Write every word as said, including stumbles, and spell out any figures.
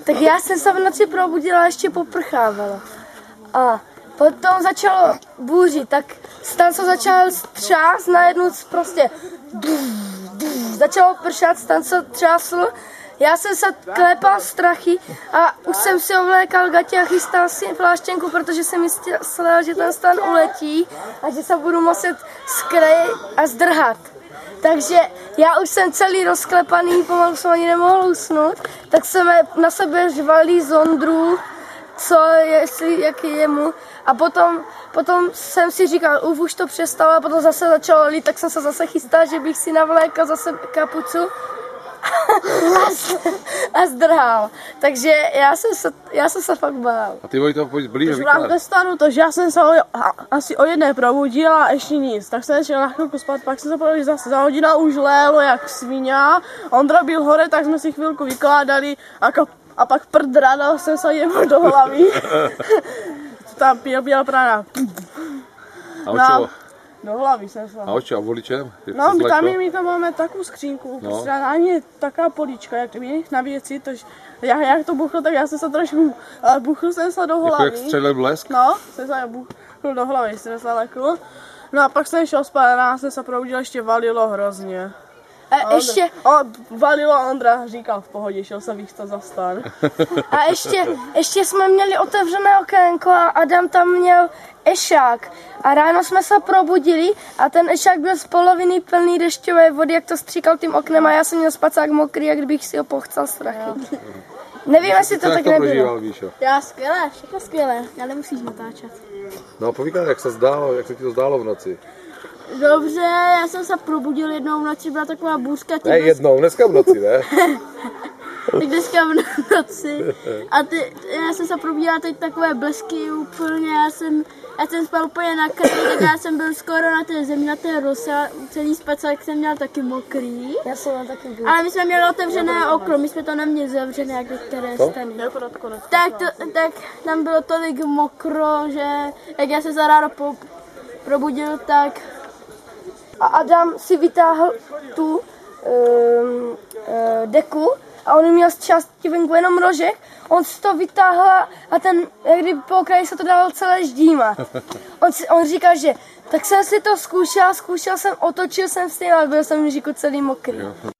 tak já jsem se v noci probudila a ještě poprchávala. A potom začalo bouřit, tak stan se začal třást, najednou prostě začalo pršet, stan se třásl. Já jsem se klepal strachy a už jsem si ovlékal gatě a chystal si pláštěnku, protože jsem myslela, že ten stan uletí a že se budu muset skrejit a zdrhat. Takže já už jsem celý rozklepaný, pomalu jsem ani nemohl usnout, tak jsme na sebe žvali z Ondru, co jestli, jaký je mu. A potom, potom jsem si říkal, uf, už to přestalo a potom zase začalo lít, tak jsem se zase chystal, že bych si navlékal zase kapucu a zdrhal. Takže já jsem se, já jsem se fakt bál. A ty Vojto, pojď blíž vyklad. Když vám stanu to, že já jsem se o, asi o jedné probudila a ještě nic. Tak jsem šel na chvilku spát, pak jsem se podíval, že zase za hodina už lélo jak svině. Ondra byl hore, tak jsme si chvilku vykládali a, kap, a pak prdra dal jsem se jemu do hlavy. Tam pěl, pěl prána. A no, do hlavy jsem se. A oči, a voličem? No, my tam my tam máme takovou skřínku, no. Prostě ani taká polička, jak my na věci, to, jak, jak to buchlo, tak já jsem se trošku, ale buchl jsem se do hlavy. Jako jak střelil blesk? No, jsem se buchl do hlavy, jsem se lekl. No a pak jsem šel spát a ráno jsem se probudil, ještě valilo hrozně. A, a ještě... O, valilo, Ondra říkal v pohodě, šel jsem víc to za stan. A ještě, ještě jsme měli otevřené okénko a Adam tam měl ešák. A ráno jsme se probudili a ten ešák byl z poloviny plný dešťové vody, jak to stříkal tím oknem a já jsem měl spacák mokrý, jak kdybych si ho pochcal strachy. Nevím, jestli to tak nebylo. Já skvěle, všechno skvěle, ale nemusíš natáčet. No povídej, jak se zdálo, jak se ti to zdálo v noci? Dobře, já jsem se probudil jednou v noci, byla taková bůřka. Ne dnes... jednou, dneska v noci, ne? Tak dneska v noci. A ty, já jsem se probudila teď takové blesky úplně, já jsem, já jsem spal úplně na kraji, tak já jsem byl skoro na té zemi, na té rose, celý spacák jsem měl taky mokrý. Já jsem měl taky byl. Ale my jsme měli otevřené okno, my jsme to neměli zavřené, jak některé stany. Tak, to, tak tam bylo tolik mokro, že jak já jsem se ráno po, probudil, tak... A Adam si vytáhl tu um, uh, deku a on měl z části venku jenom rožek. On si to vytáhl a ten, jak kdyby po okraji se to dalo celé ždímat. On, si, on říkal, že tak jsem si to zkoušel, zkoušel jsem, otočil jsem s tím, ale byl jsem v říku celý mokrý.